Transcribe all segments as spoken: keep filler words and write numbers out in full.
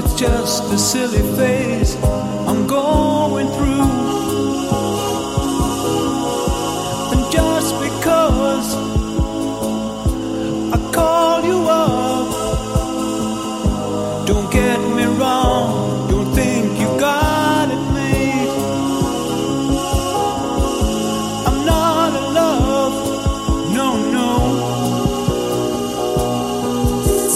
It's just a silly phase I'm going through. And just because I call you up, don't get me wrong, don't think you got it made. I'm not in love, no, no. It's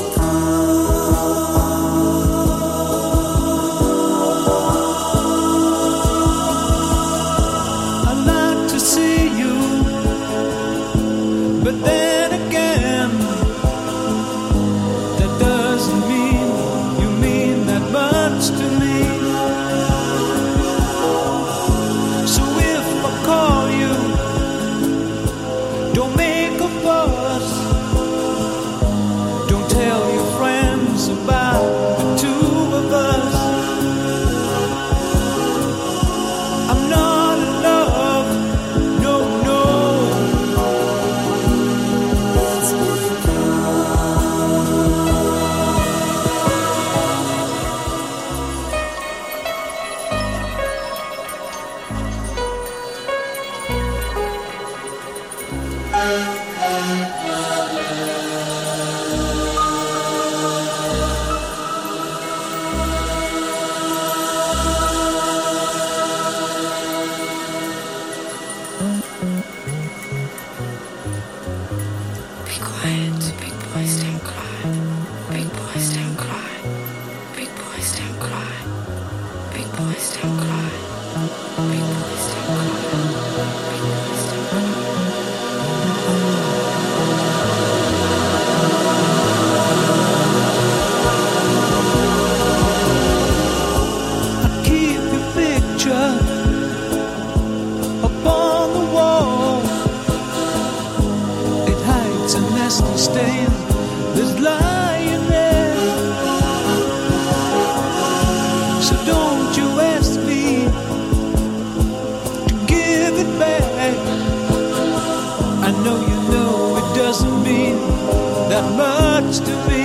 because I like to see you, but then again, that doesn't mean you mean that much to me. So if I call you, don't make a fuss. Don't tell your friends about the two of us. I'm not in love, no, no. It's Be quiet, big boys don't cry. Big boys don't cry. Big boys don't cry. Big boys don't cry. Big boys don't cry. Big boys don't cry. I keep your picture up on the wall. It hides a nasty stain that's lying there. So don't you ask me to give it back. I know you know it doesn't mean that much to me.